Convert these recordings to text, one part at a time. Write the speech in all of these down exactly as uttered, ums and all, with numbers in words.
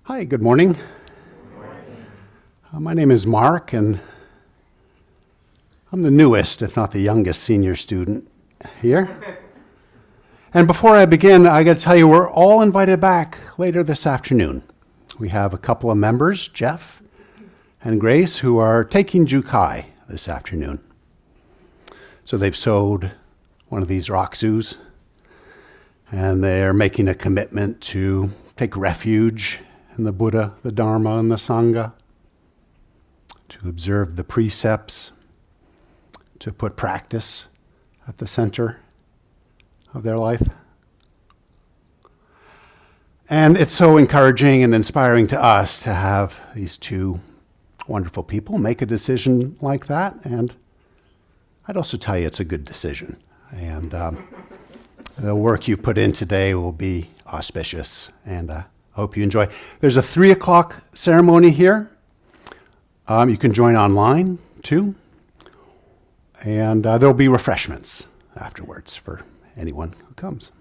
Hi, good morning. Uh, my name is Mark, and I'm the newest, if not the youngest, senior student here. And before I begin, I got to tell you, we're all invited back later this afternoon. We have a couple of members, Jeff and Grace, who are taking Jukai this afternoon. So they've sewed one of these rock zoos, and they're making a commitment to take refuge in the Buddha, the Dharma, and the Sangha, to observe the precepts, to put practice at the center of their life. And it's so encouraging and inspiring to us to have these two wonderful people make a decision like that. And I'd also tell you it's a good decision. And um, the work you put in today will be auspicious, and uh, I hope you enjoy. There's a three o'clock ceremony here. Um, you can join online too. And uh, there'll be refreshments afterwards for anyone who comes.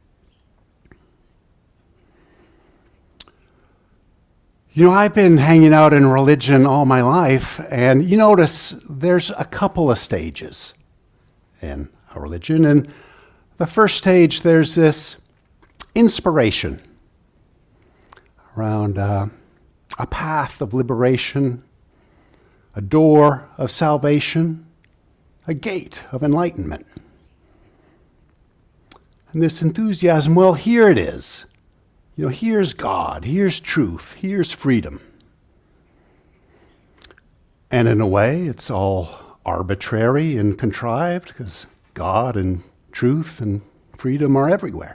You know, I've been hanging out in religion all my life, and you notice there's a couple of stages in a religion. And the first stage, there's this inspiration around uh, a path of liberation, a door of salvation, a gate of enlightenment. And this enthusiasm, well, here it is. You know, here's God, here's truth, here's freedom. And in a way, it's all arbitrary and contrived, because God and truth and freedom are everywhere.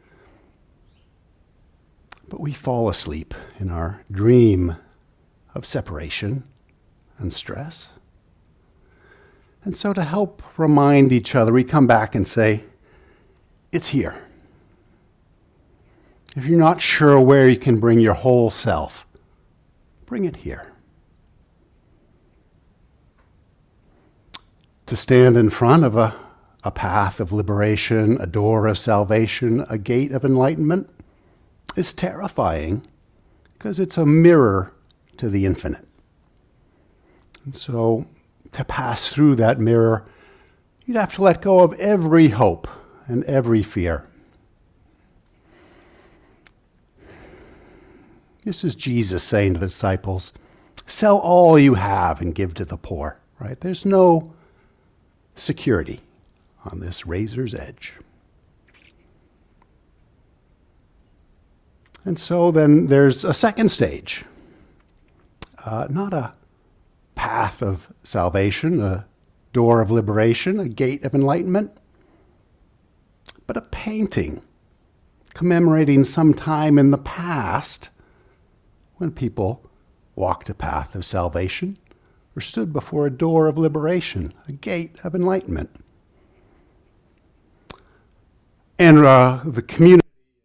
But we fall asleep in our dream of separation and stress. And so to help remind each other, we come back and say, it's here. If you're not sure where you can bring your whole self, bring it here. To stand in front of a, a path of liberation, a door of salvation, a gate of enlightenment is terrifying, because it's a mirror to the infinite. And so to pass through that mirror, you'd have to let go of every hope and every fear. This is Jesus saying to the disciples, sell all you have and give to the poor, right? There's no security on this razor's edge. And so then there's a second stage, uh, not a path of salvation, a door of liberation, a gate of enlightenment, but a painting commemorating some time in the past when people walked a path of salvation or stood before a door of liberation, a gate of enlightenment. And uh, the community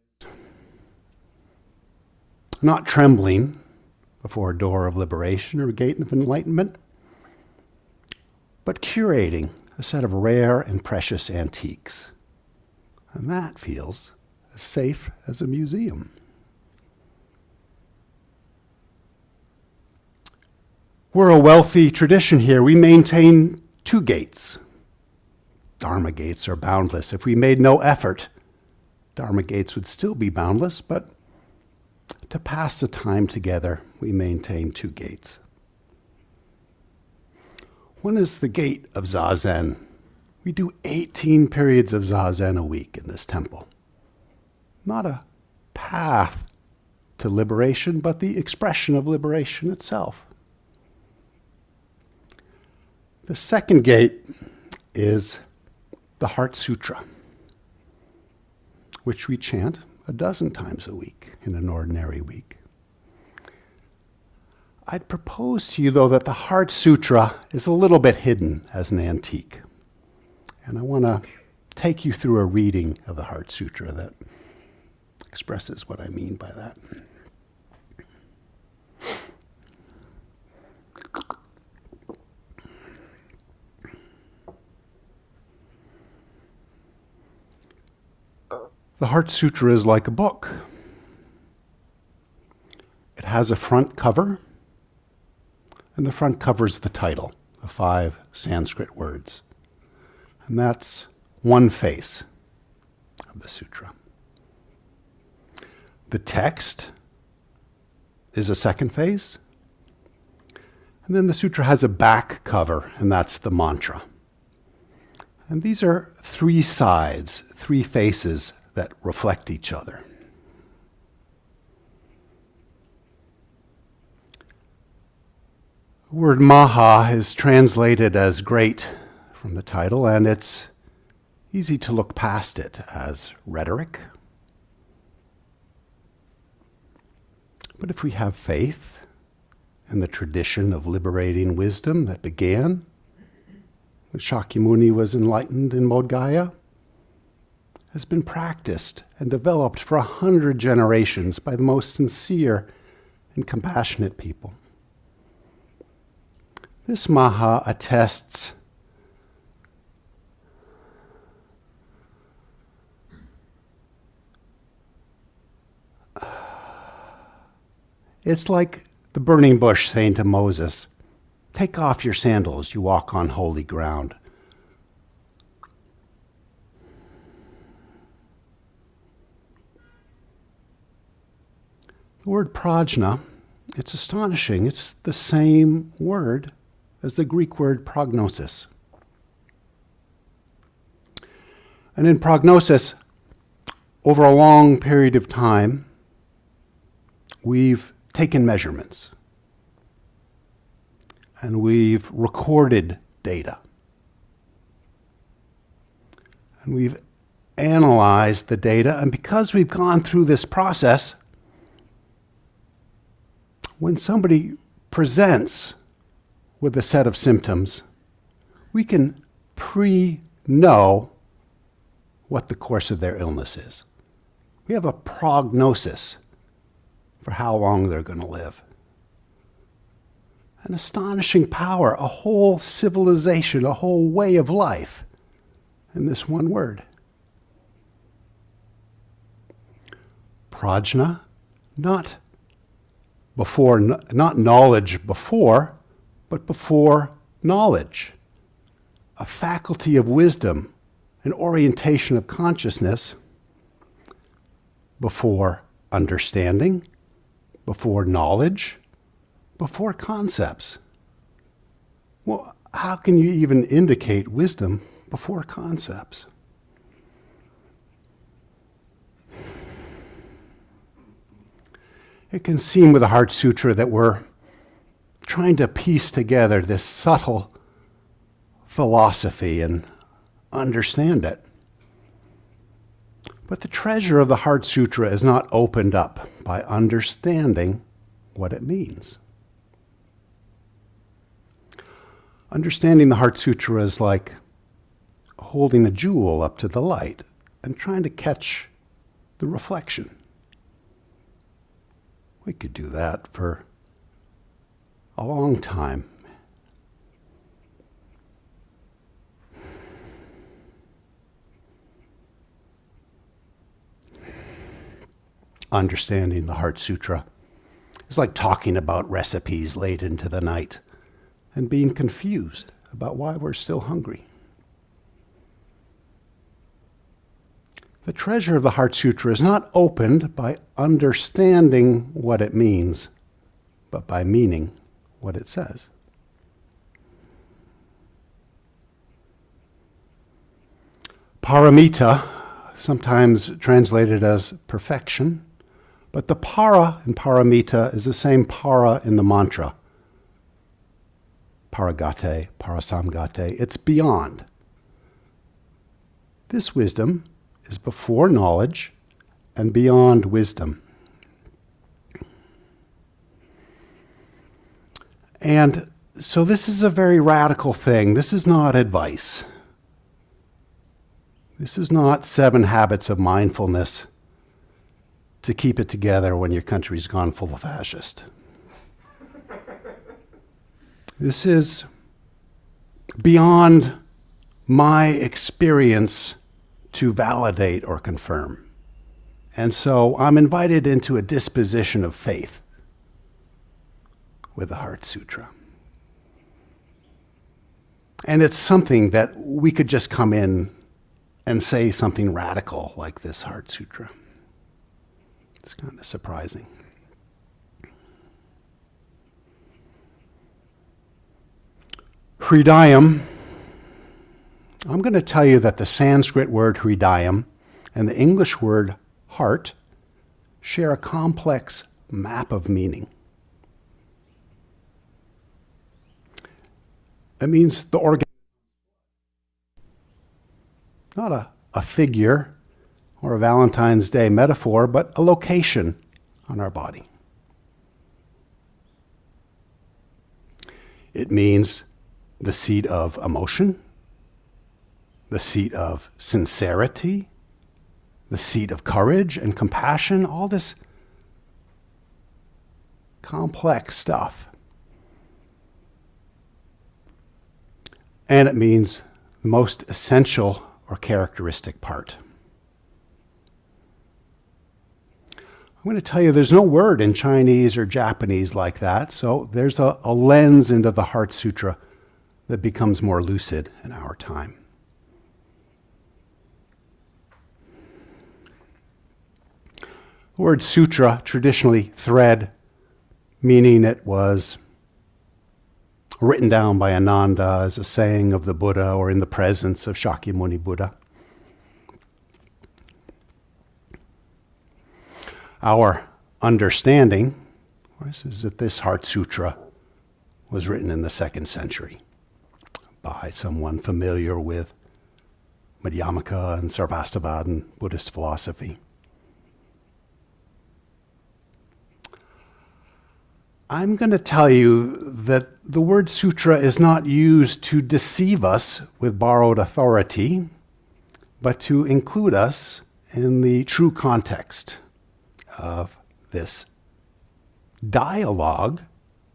not trembling before a door of liberation or a gate of enlightenment, but curating a set of rare and precious antiques. And that feels as safe as a museum. We're a wealthy tradition here. We maintain two gates. Dharma gates are boundless. If we made no effort, Dharma gates would still be boundless, but to pass the time together, we maintain two gates. One is the gate of Zazen. We do eighteen periods of Zazen a week in this temple. Not a path to liberation, but the expression of liberation itself. The second gate is the Heart Sutra, which we chant a dozen times a week in an ordinary week. I'd propose to you, though, that the Heart Sutra is a little bit hidden as an antique. And I want to take you through a reading of the Heart Sutra that expresses what I mean by that. The Heart Sutra is like a book. has a front cover, and the front cover is the title, the five Sanskrit words. And that's one face of the sutra. The text is a second face. And then the sutra has a back cover, and that's the mantra. And these are three sides, three faces that reflect each other. The word maha is translated as great from the title, and it's easy to look past it as rhetoric. But if we have faith in the tradition of liberating wisdom that began when Shakyamuni was enlightened in Bodh Gaya, has been practiced and developed for a hundred generations by the most sincere and compassionate people. This maha attests it's like the burning bush saying to Moses, "Take off your sandals, you walk on holy ground." The word prajna, it's astonishing. It's the same word as the Greek word prognosis. And in prognosis, over a long period of time, we've taken measurements and we've recorded data. And we've analyzed the data, and because we've gone through this process, when somebody presents with a set of symptoms, we can pre-know what the course of their illness is. We have a prognosis for how long they're going to live. An astonishing power, a whole civilization, a whole way of life in this one word. Prajna, not before, not knowledge before, but before knowledge. A faculty of wisdom, an orientation of consciousness before understanding, before knowledge, before concepts. Well, how can you even indicate wisdom before concepts? It can seem with the Heart Sutra that we're trying to piece together this subtle philosophy and understand it. But the treasure of the Heart Sutra is not opened up by understanding what it means. Understanding the Heart Sutra is like holding a jewel up to the light and trying to catch the reflection. We could do that for a long time. Understanding the Heart Sutra is like talking about recipes late into the night and being confused about why we're still hungry. The treasure of the Heart Sutra is not opened by understanding what it means, but by meaning what it says. Paramita, sometimes translated as perfection, but the para in paramita is the same para in the mantra. Paragate, parasamgate, it's beyond. This wisdom is before knowledge and beyond wisdom. And so this is a very radical thing. This is not advice. This is not seven habits of mindfulness to keep it together when your country's gone full fascist. This is beyond my experience to validate or confirm. And so I'm invited into a disposition of faith with the Heart Sutra. And it's something that we could just come in and say something radical like this Heart Sutra. It's kind of surprising. Hridayam. I'm going to tell you that the Sanskrit word Hridayam and the English word heart share a complex map of meaning. It means the organ, not a, a figure or a Valentine's Day metaphor, but a location on our body. It means the seat of emotion, the seat of sincerity, the seat of courage and compassion, all this complex stuff. And it means the most essential or characteristic part. I'm going to tell you there's no word in Chinese or Japanese like that, so there's a, a lens into the Heart Sutra that becomes more lucid in our time. The word sutra, traditionally thread, meaning it was written down by Ananda as a saying of the Buddha or in the presence of Shakyamuni Buddha. Our understanding is that this Heart Sutra was written in the second century by someone familiar with Madhyamaka and Sarvastivada Buddhist philosophy. I'm going to tell you that the word sutra is not used to deceive us with borrowed authority, but to include us in the true context of this dialogue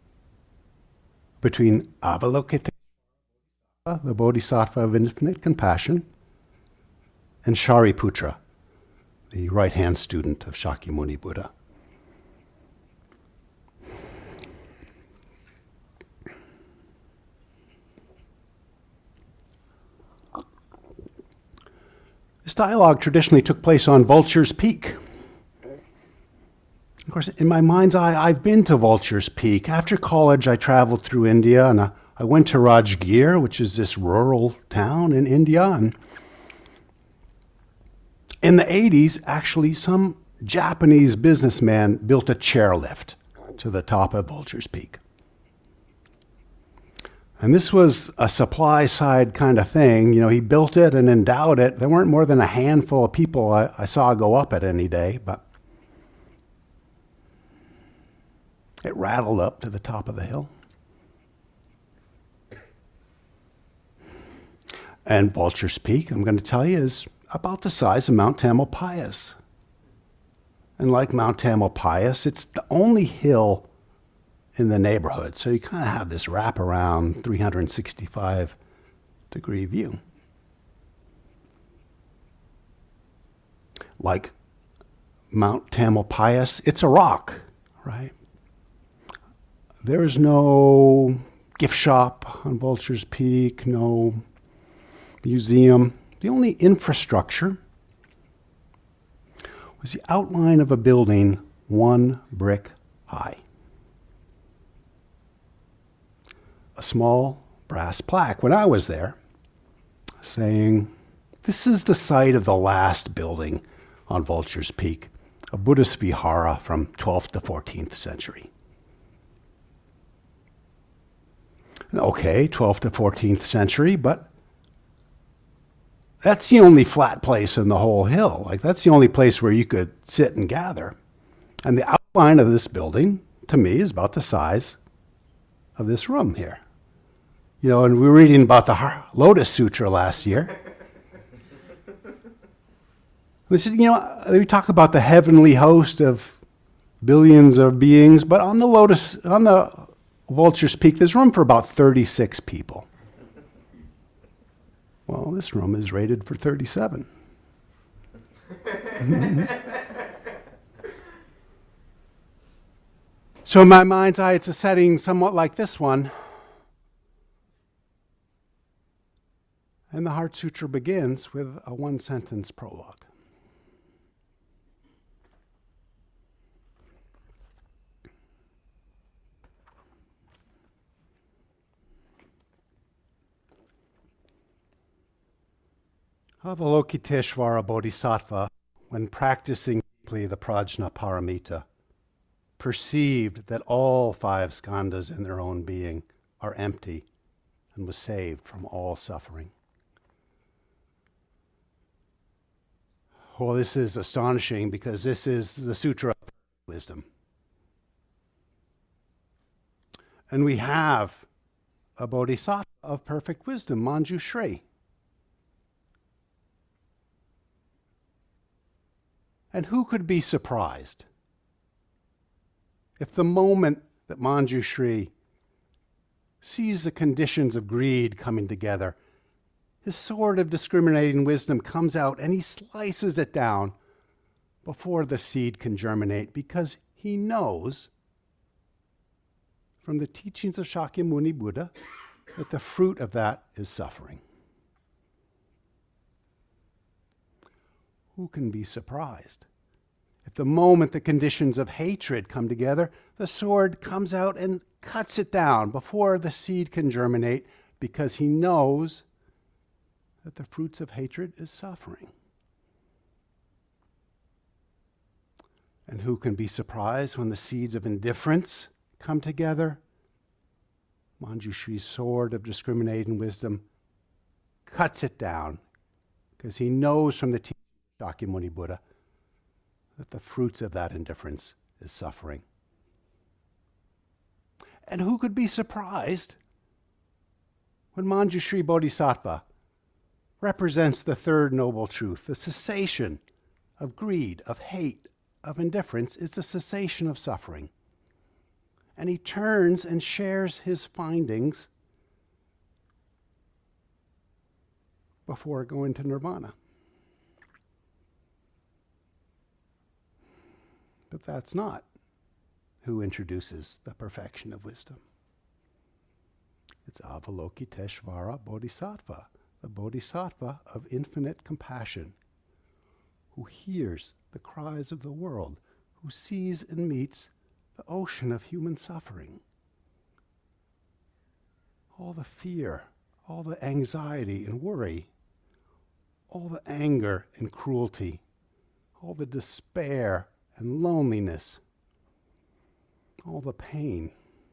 between Avalokiteshvara, the Bodhisattva of infinite compassion, and Shariputra, the right-hand student of Shakyamuni Buddha. This dialogue traditionally took place on Vulture's Peak. Of course, in my mind's eye, I've been to Vulture's Peak. After college, I traveled through India, and I, I went to Rajgir, which is this rural town in India. And in the eighties, actually, some Japanese businessman built a chairlift to the top of Vulture's Peak. And this was a supply side kind of thing. You know, he built it and endowed it. There weren't more than a handful of people I, I saw go up it any day, but it rattled up to the top of the hill. And Vulture's Peak, I'm going to tell you, is about the size of Mount Tamalpais. And like Mount Tamalpais, it's the only hill in the neighborhood. So you kind of have this wraparound three hundred sixty-five degree view. Like Mount Tamalpais, it's a rock, right? There is no gift shop on Vulture's Peak, no museum. The only infrastructure was the outline of a building one brick high. A small brass plaque when I was there saying, "This is the site of the last building on Vulture's Peak, a Buddhist vihara from twelfth to fourteenth century. Okay, twelfth to fourteenth century, but that's the only flat place in the whole hill. Like, that's the only place where you could sit and gather. And the outline of this building, to me, is about the size of this room here. You know, and we were reading about the Lotus Sutra last year. They said, you know, we talk about the heavenly host of billions of beings, but on the Lotus, on the Vulture's Peak, there's room for about thirty-six people. Well, this room is rated for thirty-seven. So in my mind's eye, it's a setting somewhat like this one. And the Heart Sutra begins with a one-sentence prologue. Avalokiteshvara Bodhisattva, when practicing deeply the Prajnaparamita, perceived that all five skandhas in their own being are empty and was saved from all suffering. Well, this is astonishing because this is the Sutra of Wisdom. And we have a Bodhisattva of perfect wisdom, Manjushri. And who could be surprised if the moment that Manjushri sees the conditions of greed coming together, his sword of discriminating wisdom comes out and he slices it down before the seed can germinate, because he knows from the teachings of Shakyamuni Buddha that the fruit of that is suffering. Who can be surprised if the moment the conditions of hatred come together, the sword comes out and cuts it down before the seed can germinate, because he knows that the fruits of hatred is suffering? And who can be surprised when the seeds of indifference come together? Manjushri's sword of discriminating wisdom cuts it down, because he knows from the teaching of Shakyamuni Buddha that the fruits of that indifference is suffering. And who could be surprised when Manjushri Bodhisattva represents the third noble truth, the cessation of greed, of hate, of indifference is the cessation of suffering. And he turns and shares his findings before going to nirvana. But that's not who introduces the perfection of wisdom. It's Avalokiteshvara Bodhisattva, the Bodhisattva of infinite compassion, who hears the cries of the world, who sees and meets the ocean of human suffering. All the fear, all the anxiety and worry, all the anger and cruelty, all the despair and loneliness, all the pain.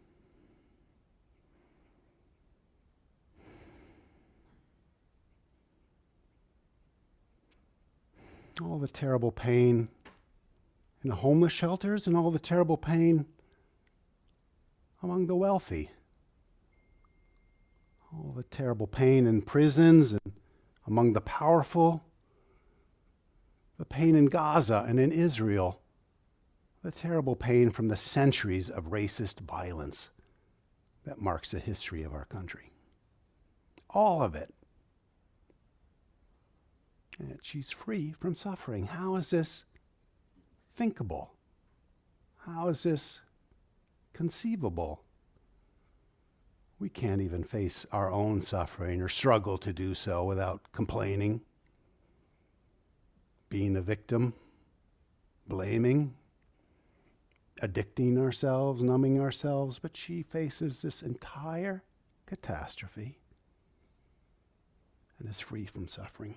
All the terrible pain in the homeless shelters, and all the terrible pain among the wealthy. All the terrible pain in prisons and among the powerful. The pain in Gaza and in Israel. The terrible pain from the centuries of racist violence that marks the history of our country. All of it. And she's free from suffering. How is this thinkable? How is this conceivable? We can't even face our own suffering or struggle to do so without complaining, being a victim, blaming, addicting ourselves, numbing ourselves. But she faces this entire catastrophe and is free from suffering.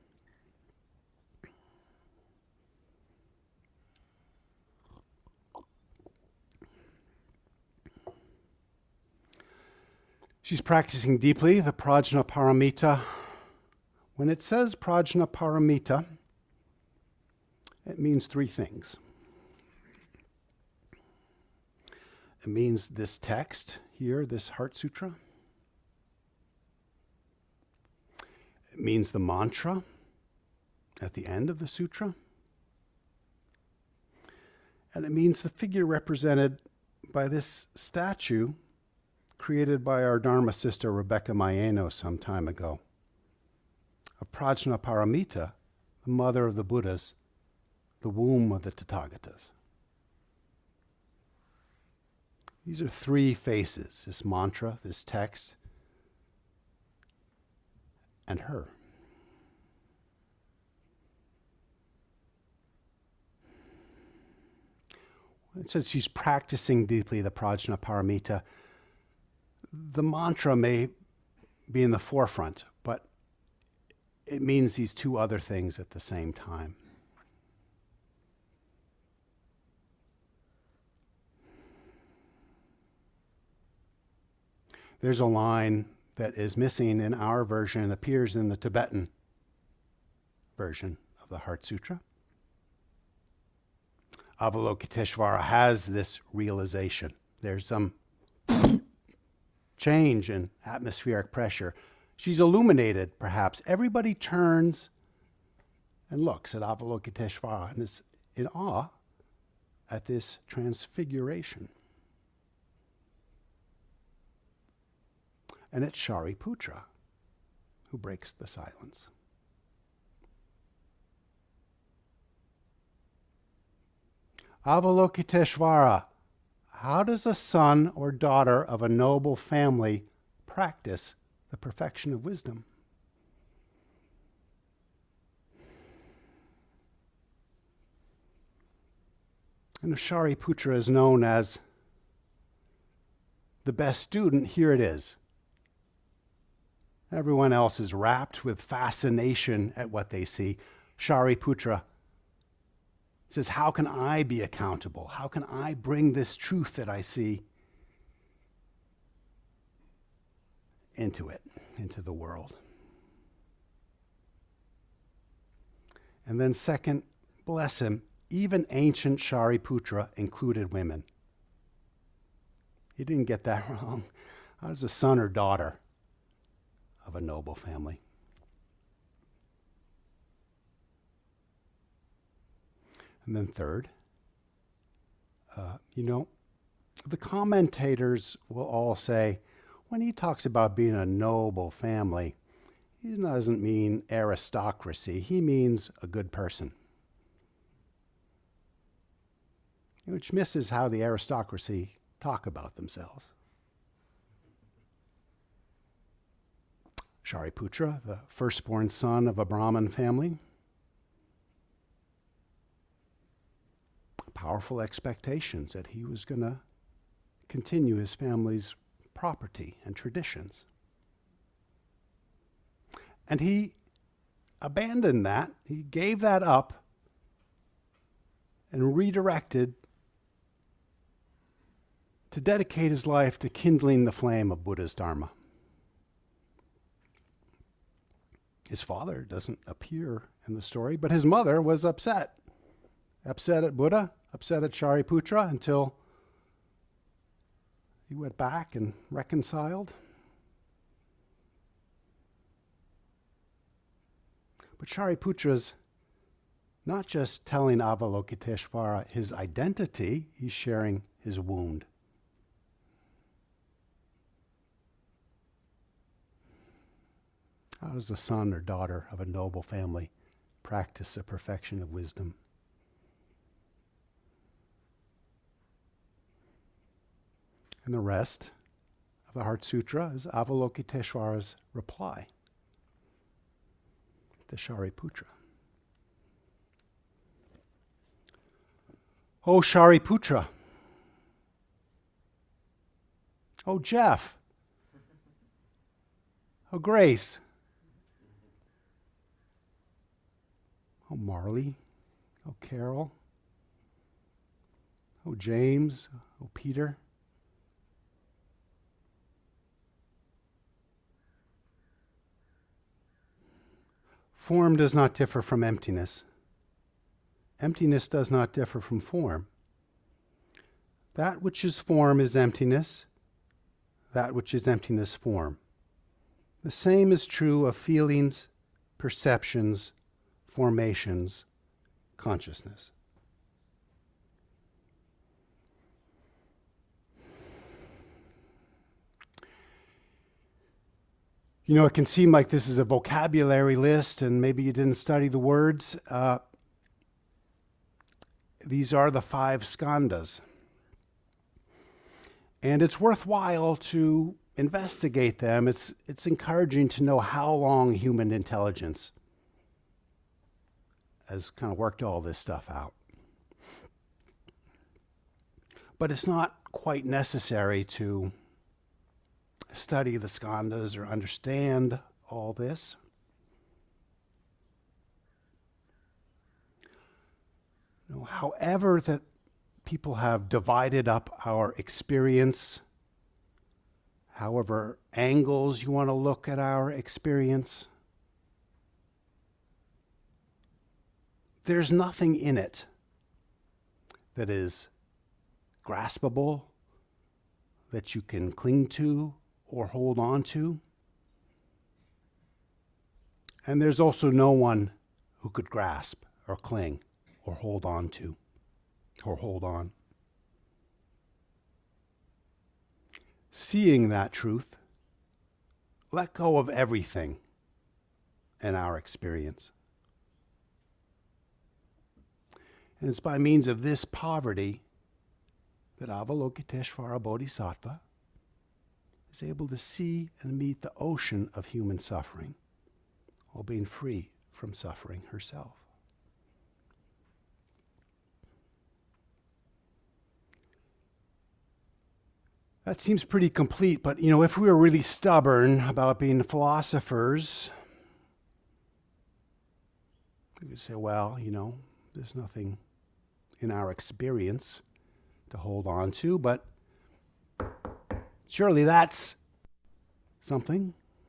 She's practicing deeply the Prajnaparamita. When it says Prajnaparamita, it means three things. It means this text here, this Heart Sutra. It means the mantra at the end of the sutra. And it means the figure represented by this statue created by our Dharma sister Rebecca Maeno some time ago, of Prajnaparamita, the mother of the Buddhas, the womb of the Tathagatas. These are three faces, this mantra, this text, and her. It says she's practicing deeply the Prajnaparamita. The mantra may be in the forefront, but it means these two other things at the same time. There's a line that is missing in our version and appears in the Tibetan version of the Heart Sutra. Avalokiteshvara has this realization. There's some change in atmospheric pressure. She's illuminated, perhaps. Everybody turns and looks at Avalokiteshvara and is in awe at this transfiguration. And it's Shariputra who breaks the silence. Avalokiteshvara, how does a son or daughter of a noble family practice the perfection of wisdom? And if Shariputra is known as the best student, here it is. Everyone else is rapt with fascination at what they see. Shariputra says, how can I be accountable? How can I bring this truth that I see into it, into the world? And then second, bless him, even ancient Shariputra included women. He didn't get that wrong. I was a son or daughter of a noble family. And then third, uh, you know, the commentators will all say, when he talks about being a noble family, he doesn't mean aristocracy. He means a good person. Which misses how the aristocracy talk about themselves. Shariputra, the firstborn son of a Brahmin family, powerful expectations that he was going to continue his family's property and traditions. And he abandoned that, he gave that up and redirected to dedicate his life to kindling the flame of Buddha's Dharma. His father doesn't appear in the story, but his mother was upset. Upset at Buddha, upset at Shariputra, until he went back and reconciled. But Shariputra's not just telling Avalokiteshvara his identity, he's sharing his wound. How does the son or daughter of a noble family practice the perfection of wisdom? And the rest of the Heart Sutra is Avalokiteshvara's reply to Shariputra. Oh, Shariputra. Oh, Jeff. Oh, Grace. Oh, Marley. Oh, Carol. Oh, James. Oh, Peter. Form does not differ from emptiness. Emptiness does not differ from form. That which is form is emptiness. That which is emptiness, form. The same is true of feelings, perceptions, formations, consciousness. You know, it can seem like this is a vocabulary list and maybe you didn't study the words. Uh, these are the five skandhas. And it's worthwhile to investigate them. It's, it's encouraging to know how long human intelligence has kind of worked all this stuff out. But it's not quite necessary to study the skandhas or understand all this. You know, however that people have divided up our experience, however angles you want to look at our experience, there's nothing in it that is graspable, that you can cling to or hold on to. And there's also no one who could grasp or cling or hold on to or hold on. Seeing that truth, let go of everything in our experience. And it's by means of this poverty that Avalokiteshvara Bodhisattva is able to see and meet the ocean of human suffering, while being free from suffering herself. That seems pretty complete, but you know, if we were really stubborn about being philosophers, we could say, well, you know, there's nothing in our experience to hold on to, but surely that's something.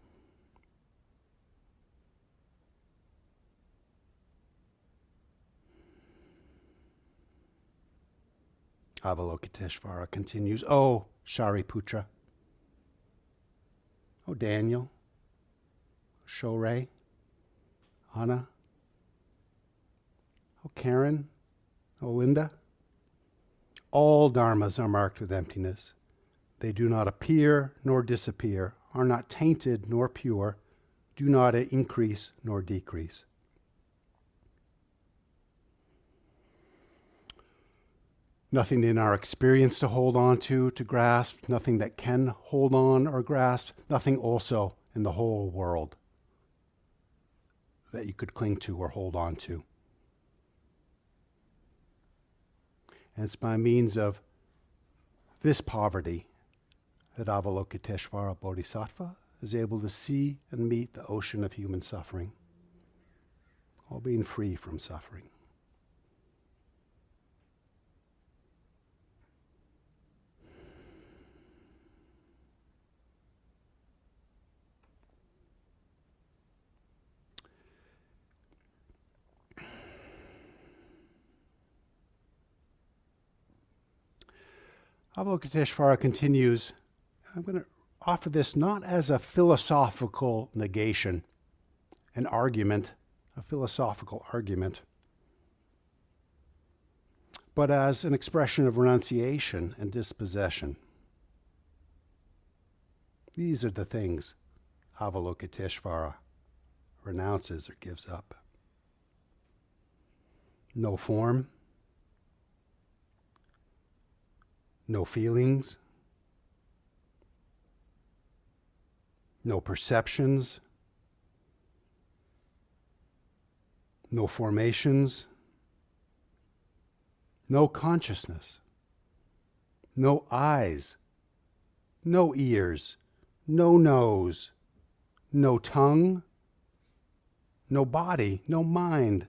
Avalokiteshvara continues, oh, Shariputra, oh, Daniel, Shorei, Anna, oh, Karen, oh, Linda, all dharmas are marked with emptiness. They do not appear nor disappear, are not tainted nor pure, do not increase nor decrease. Nothing in our experience to hold on to, to grasp, nothing that can hold on or grasp, nothing also in the whole world that you could cling to or hold on to. And it's by means of this poverty that Avalokiteshvara Bodhisattva is able to see and meet the ocean of human suffering, while being free from suffering. Avalokiteshvara continues, I'm going to offer this not as a philosophical negation, an argument, a philosophical argument, but as an expression of renunciation and dispossession. These are the things Avalokiteshvara renounces or gives up. No form, no feelings, no perceptions, no formations, no consciousness, no eyes, no ears, no nose, no tongue, no body, no mind,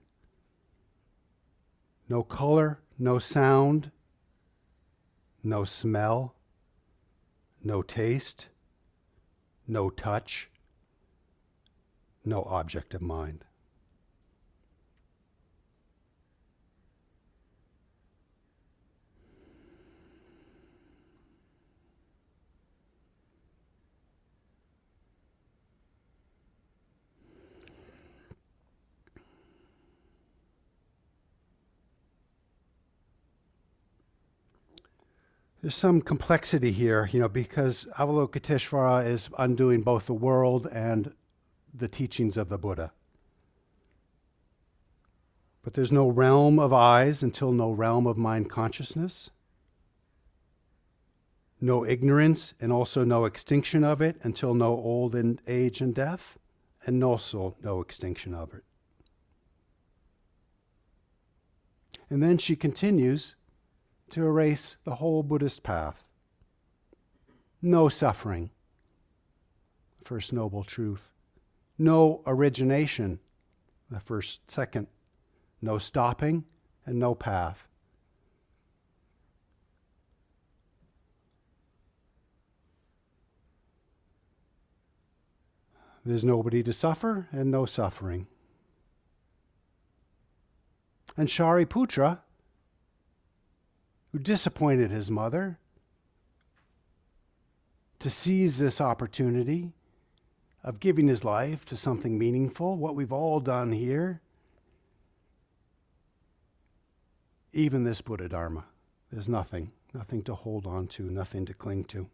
no color, no sound, no smell, no taste, no touch, no object of mind. There's some complexity here, you know, because Avalokiteshvara is undoing both the world and the teachings of the Buddha. But there's no realm of eyes until no realm of mind consciousness. no ignorance, and also no extinction of it until no old and age and death, and also no extinction of it. And then she continues to erase the whole Buddhist path. No suffering, first noble truth. No origination, the first, second. No stopping and no path. There's nobody to suffer and no suffering. And Shariputra, who disappointed his mother, to seize this opportunity of giving his life to something meaningful, what we've all done here, even this Buddha Dharma, there's nothing, nothing to hold on to, nothing to cling to.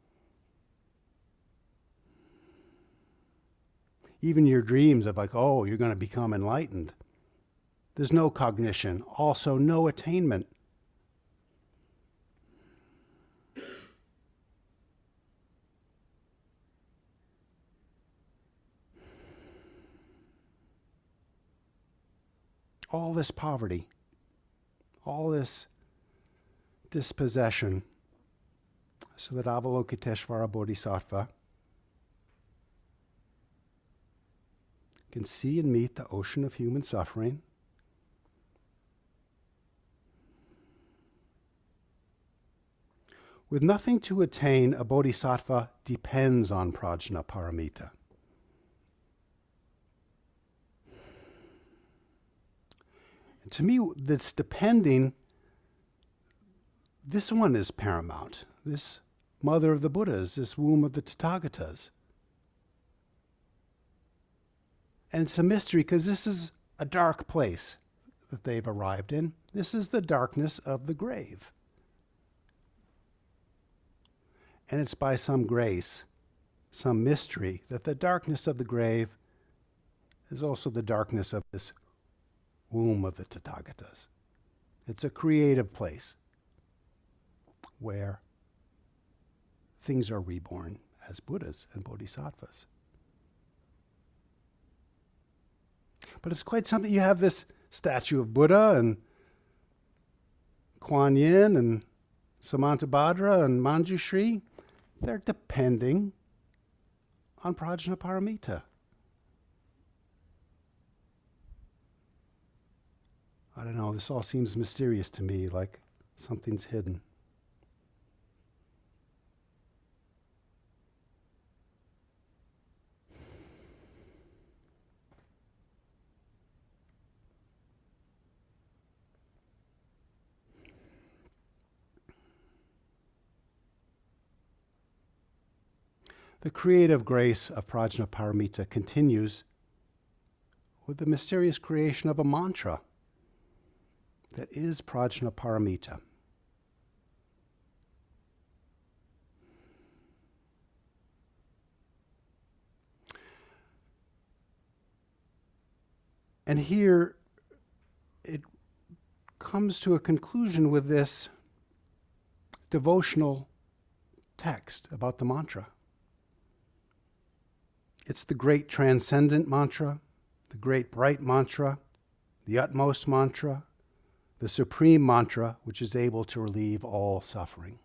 Even your dreams of like, oh, you're going to become enlightened. There's no cognition, also no attainment. All this poverty, all this dispossession, so that Avalokiteshvara Bodhisattva can see and meet the ocean of human suffering, with nothing to attain. A bodhisattva depends on prajna paramita. And to me, this depending, this one is paramount. This mother of the Buddhas, this womb of the Tathagatas. And it's a mystery because this is a dark place that they've arrived in. This is the darkness of the grave. And it's by some grace, some mystery, that the darkness of the grave is also the darkness of this womb of the Tathagatas. It's a creative place where things are reborn as Buddhas and Bodhisattvas. But it's quite something. You have this statue of Buddha and Kuan Yin and Samantabhadra and Manjushri. They're depending on prajnaparamita. I don't know, this all seems mysterious to me, like something's hidden. The creative grace of prajnaparamita continues with the mysterious creation of a mantra that is prajnaparamita. And here it comes to a conclusion with this devotional text about the mantra. It's the great transcendent mantra, the great bright mantra, the utmost mantra, the supreme mantra which is able to relieve all suffering.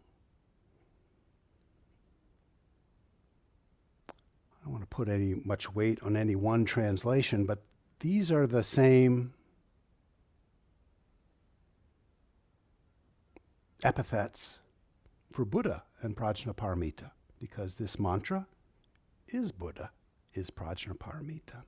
I don't want to put any much weight on any one translation, but these are the same epithets for Buddha and prajnaparamita, because this mantra is Buddha, is prajnaparamita.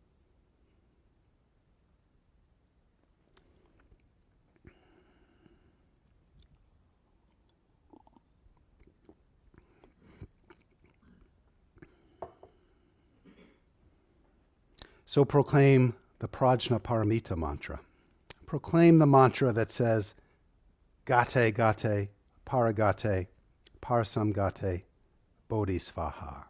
So proclaim the prajnaparamita mantra. Proclaim the mantra that says, Gate Gate, Paragate, Parasamgate, Bodhisvaha.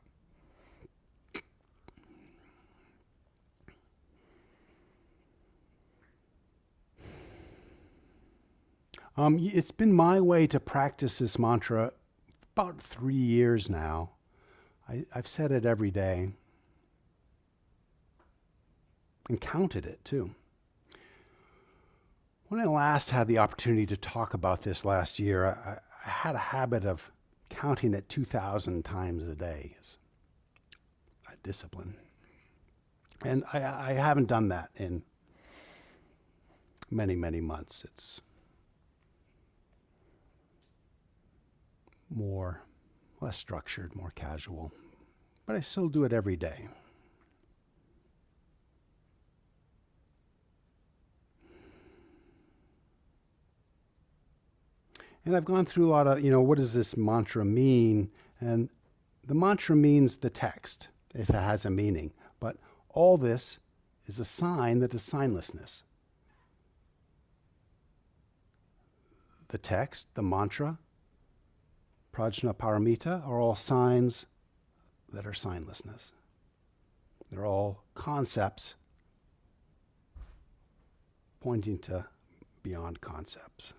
Um, it's been my way to practice this mantra about three years now. I, I've said it every day and counted it too. When I last had the opportunity to talk about this last year, I, I had a habit of counting it two thousand times a day as a discipline. And I, I haven't done that in many, many months. It's more, less structured, more casual. But I still do it every day. And I've gone through a lot of, you know, what does this mantra mean? And the mantra means the text, if it has a meaning. But all this is a sign that is signlessness. The text, the mantra, prajna paramita are all signs that are signlessness. They're all concepts pointing to beyond concepts.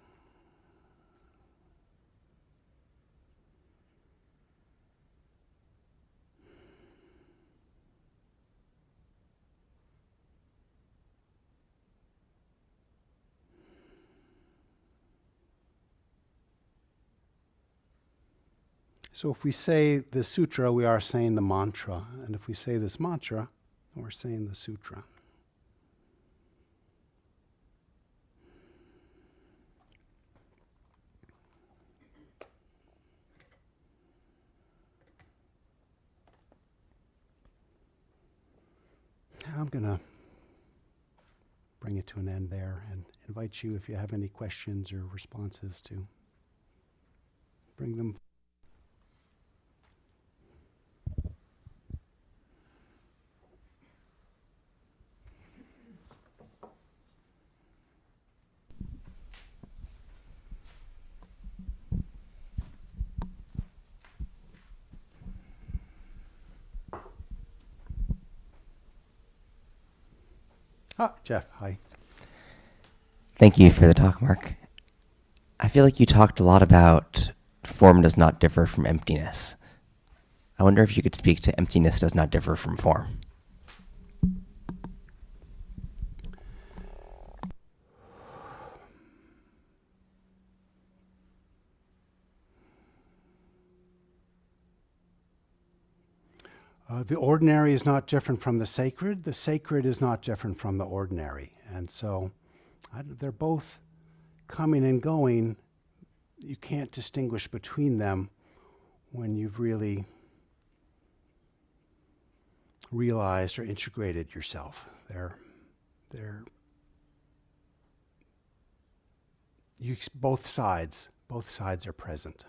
So if we say the sutra, we are saying the mantra. And if we say this mantra, we're saying the sutra. I'm going to bring it to an end there and invite you, if you have any questions or responses, to bring them. Ah, Jeff, hi. Thank you for the talk, Mark. I feel like you talked a lot about form does not differ from emptiness. I wonder if you could speak to emptiness does not differ from form. Uh, the ordinary is not different from the sacred. The sacred is not different from the ordinary. And so I, they're both coming and going. You can't distinguish between them when you've really realized or integrated yourself. They're, they're, you, both sides, both sides are present.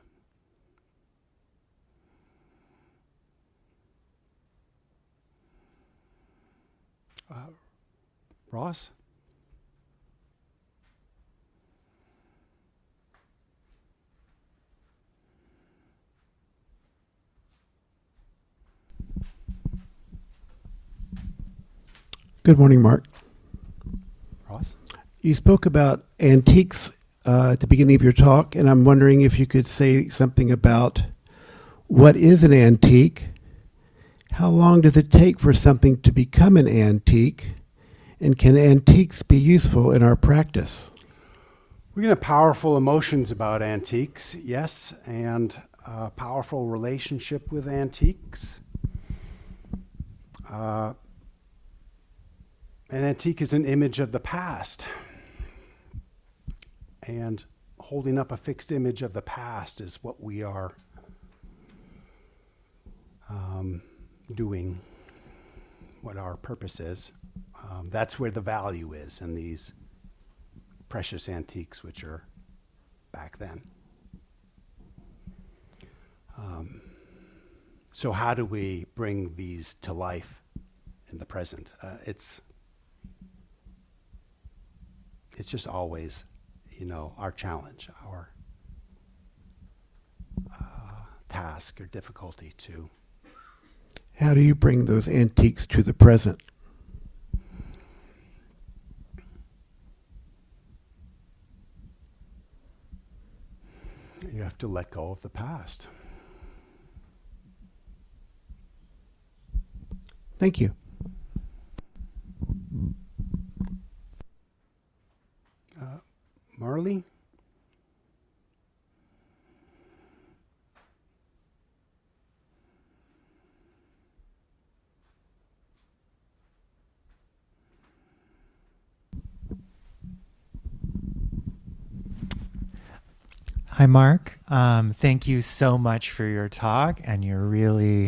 Uh, Ross? Good morning, Mark. Ross? You spoke about antiques uh, at the beginning of your talk, and I'm wondering if you could say something about what is an antique, how long does it take for something to become an antique, and can antiques be useful in our practice? We can have powerful emotions about antiques, yes, and a powerful relationship with antiques. Uh, an antique is an image of the past. And holding up a fixed image of the past is what we are um, doing, what our purpose is. Um, that's where the value is in these precious antiques, which are back then. Um, so how do we bring these to life in the present? Uh, it's it's just always, you know, our challenge, our uh, task or difficulty to. How do you bring those antiques to the present? You have have to let go of the past. Thank you. Uh, Marley? Hi, Mark. Um, thank you so much for your talk and your really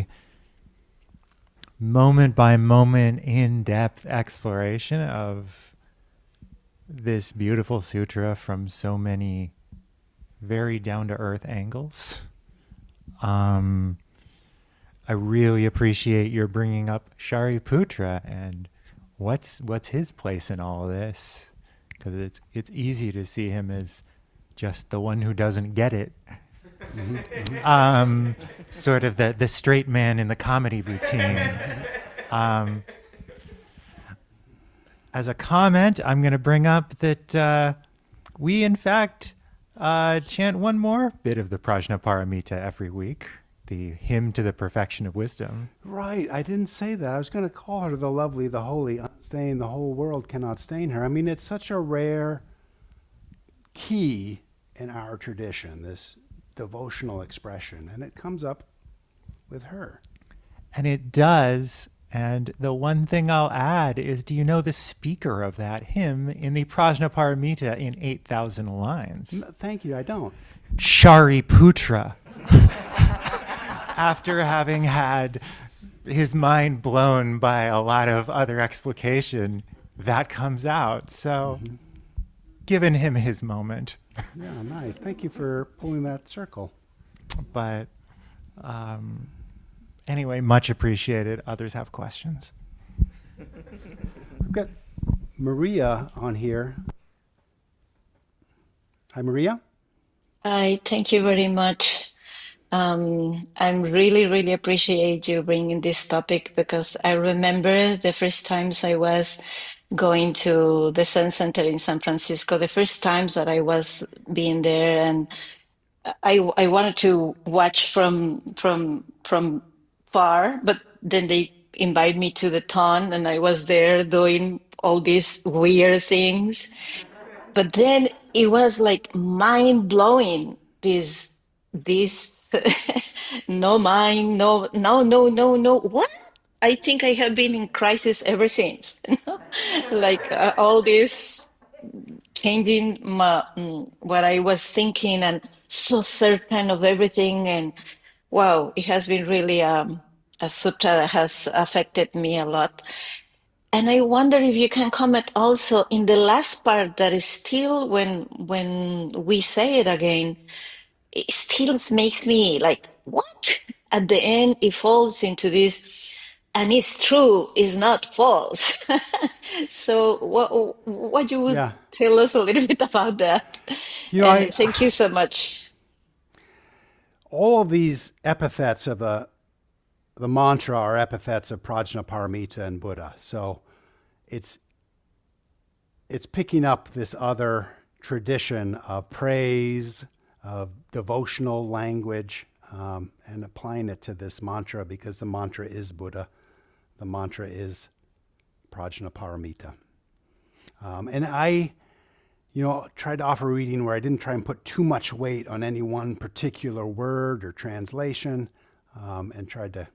moment by moment in-depth exploration of this beautiful sutra from so many very down-to-earth angles. Um, I really appreciate your bringing up Shariputra and what's what's his place in all of this, because it's it's easy to see him as just the one who doesn't get it. Mm-hmm. um, sort of the, the straight man in the comedy routine. Um, as a comment, I'm going to bring up that uh, we, in fact, uh, chant one more bit of the Prajnaparamita every week, the hymn to the perfection of wisdom. Right, I didn't say that. I was going to call her the lovely, the holy, unstained, the whole world cannot stain her. I mean, it's such a rare key in our tradition, this devotional expression, and it comes up with her. And it does. And the one thing I'll add is, do you know the speaker of that hymn in the Prajnaparamita in eight thousand lines? No, thank you, I don't. Shariputra. After having had his mind blown by a lot of other explication, that comes out. So, mm-hmm. Giving him his moment. Yeah, nice. Thank you for pulling that circle. But um, anyway, much appreciated. Others have questions. We've got Maria on here. Hi, Maria. Hi, thank you very much. Um, I'm really, really appreciate you bringing this topic, because I remember the first times I was going to the Zen Center in San Francisco, the first times that I was being there, and I I wanted to watch from from from far, but then they invite me to the ton, and I was there doing all these weird things. But then it was like mind blowing. This this no mind, no no no no no. What? I think I have been in crisis ever since. Like uh, all this changing my mm, what I was thinking, and so certain of everything. And wow, it has been really um, a sutra that has affected me a lot. And I wonder if you can comment also in the last part, that is still, when when we say it again, it still makes me like, what? At the end, it falls into this, and it's true, it's not false. So what what you would Yeah. tell us a little bit about that? You know, And I, thank you so much. all of these epithets of the the mantra are epithets of Prajnaparamita and Buddha. So it's it's picking up this other tradition of praise, of devotional language, um, and applying it to this mantra, because the mantra is Buddha. The mantra is Prajnaparamita. Um, and I, you know, tried to offer a reading where I didn't try and put too much weight on any one particular word or translation, um, and tried to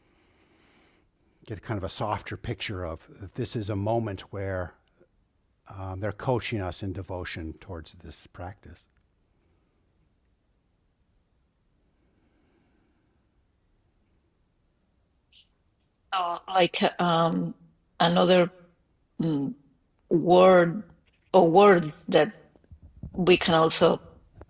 get kind of a softer picture of that this is a moment where um, they're coaching us in devotion towards this practice. Uh, like um, another mm, word or words that we can also,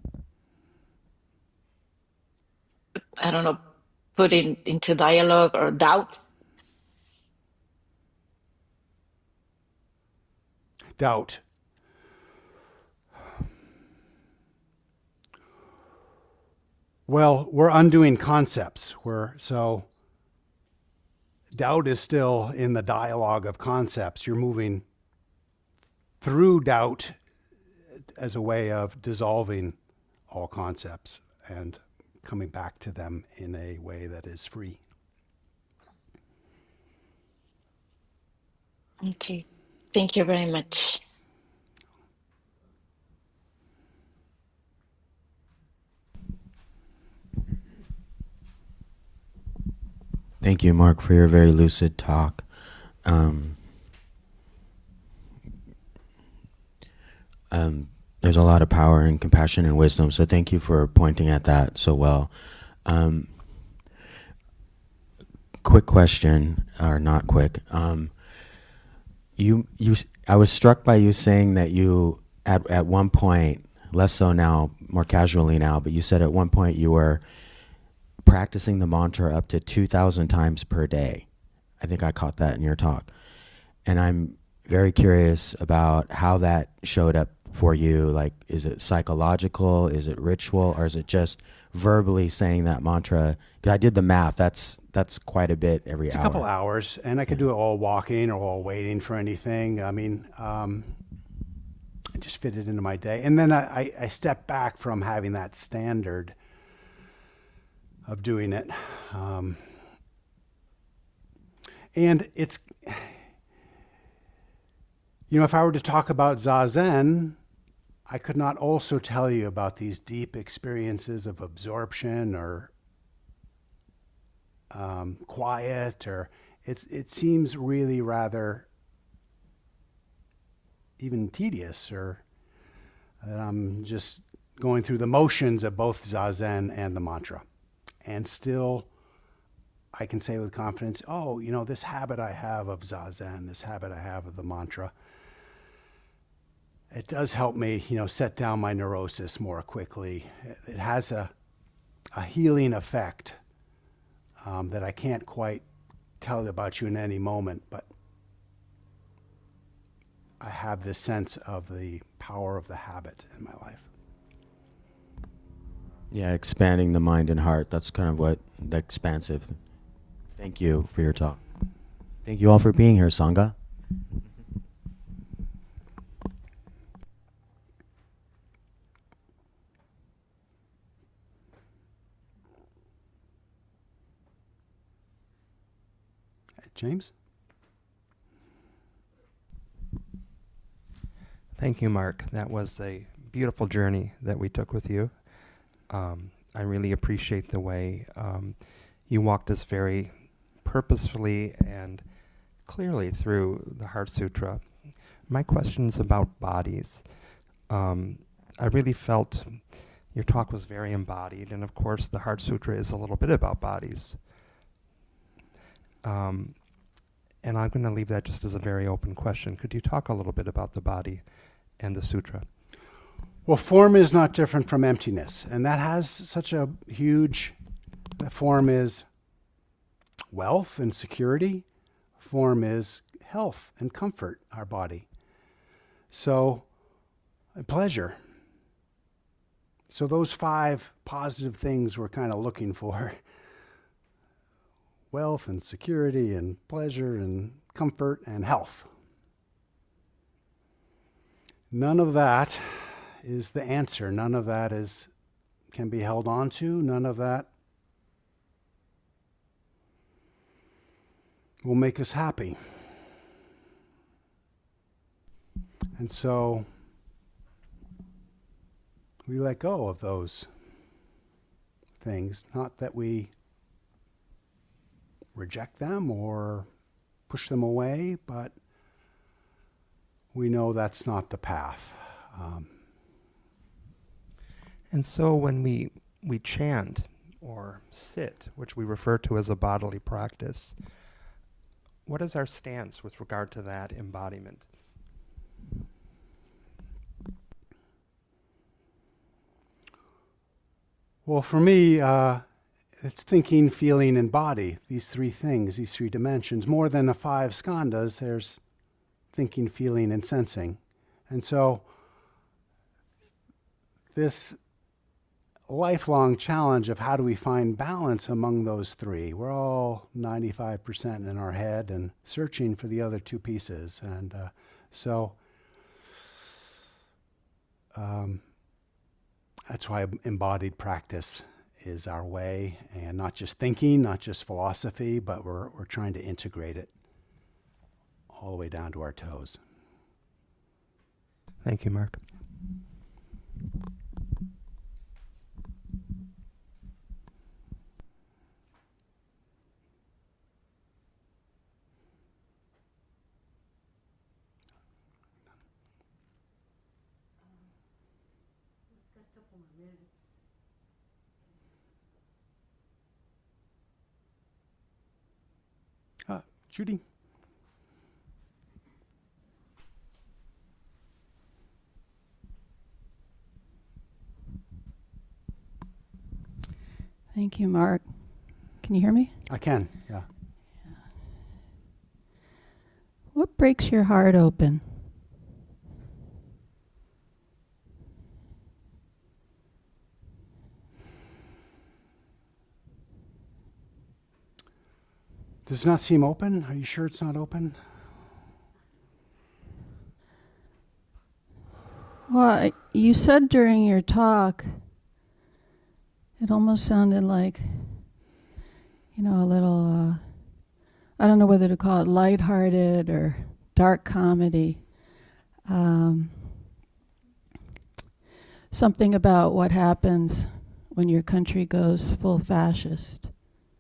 I don't know, put in into dialogue or doubt. Doubt. Well, we're undoing concepts. We're so doubt is still in the dialogue of concepts. You're moving through doubt as a way of dissolving all concepts and coming back to them in a way that is free. Okay. Thank you very much. Thank you, Mark, for your very lucid talk. Um, um, there's a lot of power and compassion and wisdom, so thank you for pointing at that so well. Um, quick question, or not quick. Um, you, you, I was struck by you saying that you, at at one point, less so now, more casually now, but you said at one point you were practicing the mantra up to two thousand times per day. I think I caught that in your talk. And I'm very curious about how that showed up for you. Like, is it psychological? Is it ritual? Or is it just verbally saying that mantra? Because I did the math. That's that's quite a bit every It's hour. a couple hours, and I could do it all walking or all waiting for anything. I mean, um, I just fit it into my day. And then I, I, I stepped back from having that standard of doing it. Um, and it's, you know, if I were to talk about Zazen, I could not also tell you about these deep experiences of absorption or um, quiet, or it's, it seems really rather even tedious, or that I'm just going through the motions of both Zazen and the mantra. And still, I can say with confidence, oh, you know, this habit I have of Zazen, this habit I have of the mantra, it does help me, you know, set down my neurosis more quickly. It has a, a healing effect um, that I can't quite tell about you in any moment, but I have this sense of the power of the habit in my life. Yeah, expanding the mind and heart. That's kind of what the expansive. Thank you for your talk. Thank you all for being here, Sangha. James? Thank you, Mark. That was a beautiful journey that we took with you. Um, I really appreciate the way um, you walked us very purposefully and clearly through the Heart Sutra. My question's about bodies. Um, I really felt your talk was very embodied, and of course the Heart Sutra is a little bit about bodies. Um, and I'm going to leave that just as a very open question. Could you talk a little bit about the body and the sutra? Well, form is not different from emptiness, and that has such a huge, the form is wealth and security. Form is health and comfort, our body. So, pleasure. So those five positive things we're kind of looking for: wealth and security and pleasure and comfort and health. None of that is the answer. None of that is can be held on to. None of that will make us happy. And so we let go of those things. Not that we reject them or push them away, but we know that's not the path. Um, And so when we, we chant or sit, which we refer to as a bodily practice, what is our stance with regard to that embodiment? Well, for me, uh, it's thinking, feeling, and body. These three things, these three dimensions. More than the five skandhas, there's thinking, feeling, and sensing. And so this lifelong challenge of how do we find balance among those three. We're all ninety-five percent in our head and searching for the other two pieces. And uh, so um, That's why embodied practice is our way, and not just thinking, not just philosophy, but we're, we're trying to integrate it all the way down to our toes. Thank you, Mark. Uh, Judy? Thank you, Mark. Can you hear me? I can, yeah. What breaks your heart open? Does it not seem open? Are you sure it's not open? Well, you said during your talk, it almost sounded like, you know, a little, uh, I don't know whether to call it lighthearted or dark comedy. Um, something about what happens when your country goes full fascist.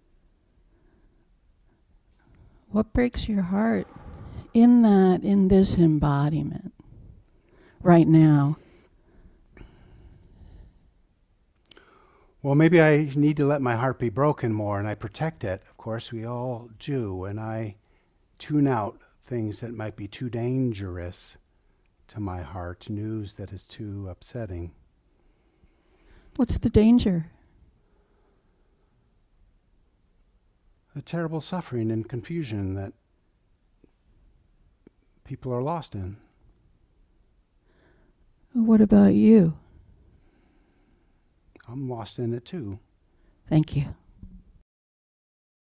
What breaks your heart in that, in this embodiment, right now? Well, maybe I need to let my heart be broken more, and I protect it. Of course, we all do, and I tune out things that might be too dangerous to my heart, news that is too upsetting. What's the danger? The terrible suffering and confusion that people are lost in. What about you? I'm lost in it too. Thank you.